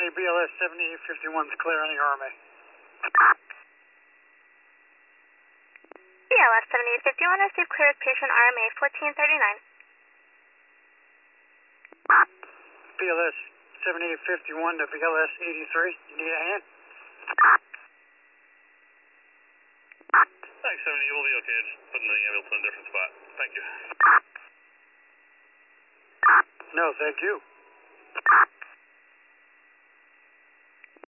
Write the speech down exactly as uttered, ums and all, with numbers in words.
seventy, B L S seventy-eight fifty-one is clear on the R M A. B L S seventy-eight fifty-one, received clear with patient R M A fourteen thirty-nine. B L S seventy-eight fifty-one to B L S eighty-three, you need a hand? Thanks, seventy, we'll be okay, just putting the ambulance in a different spot. Thank you. No, thank you.